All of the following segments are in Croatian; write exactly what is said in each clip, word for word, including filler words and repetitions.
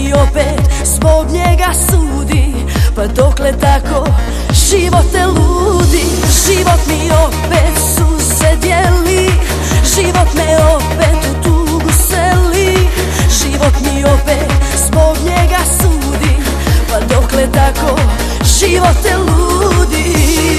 mi opet zbog njega sudi. Pa dokle tako, živote ludi. Život mi opet suze dijeli, život me opet u tugu seli. Život mi opet zbog njega sudi. Pa dokle tako, živote ludi.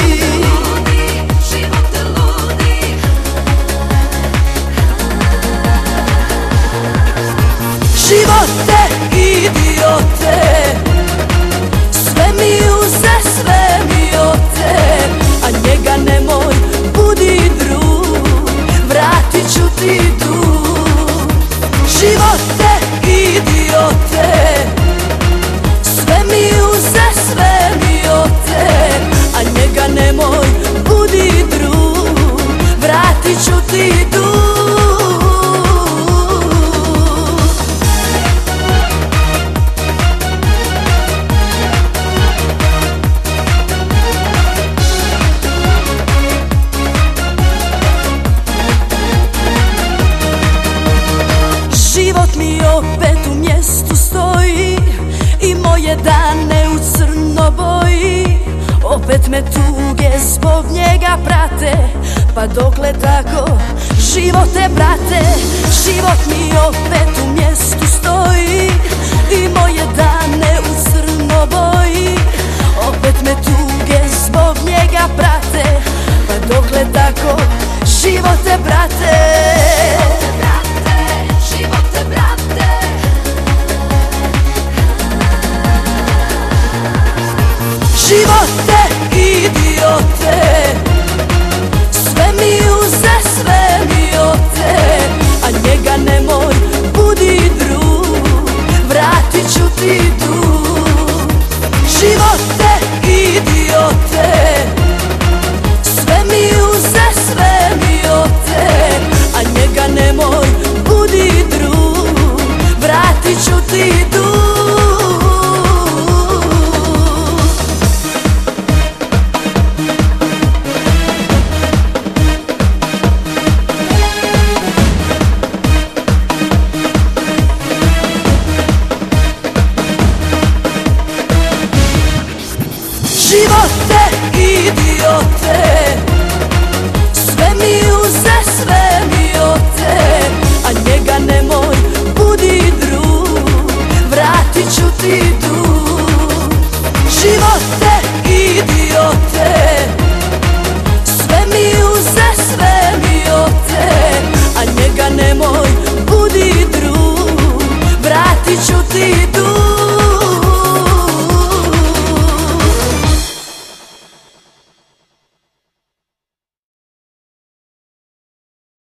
Živote, idiote, sve mi uze, sve mi ote, a njega nemoj, budi drug, vratit ću ti dug. Živote, idiote, sve mi uze, sve mi ote, a njega nemoj, budi drug, vratit ću ti dug. Život mi opet u mjestu stoji i moje dane u crno boji. Opet me tuge zbog njega prate, pa dokle tako, živote brate. Život mi opet u mjestu stoji i moje dane u crno boji. Opet me tuge zbog njega prate, pa dokle tako, živote brate. Živote, idiote, sve mi uze, sve mi ote, a njega nemoj, budi drug, vratit ću ti dug. Živote, idiote, sve mi uze, sve mi ote, a njega nemoj, budi drug, vratit ću ti dug. Živote, idiote, sve mi uze, sve mi ote, a njega nemoj,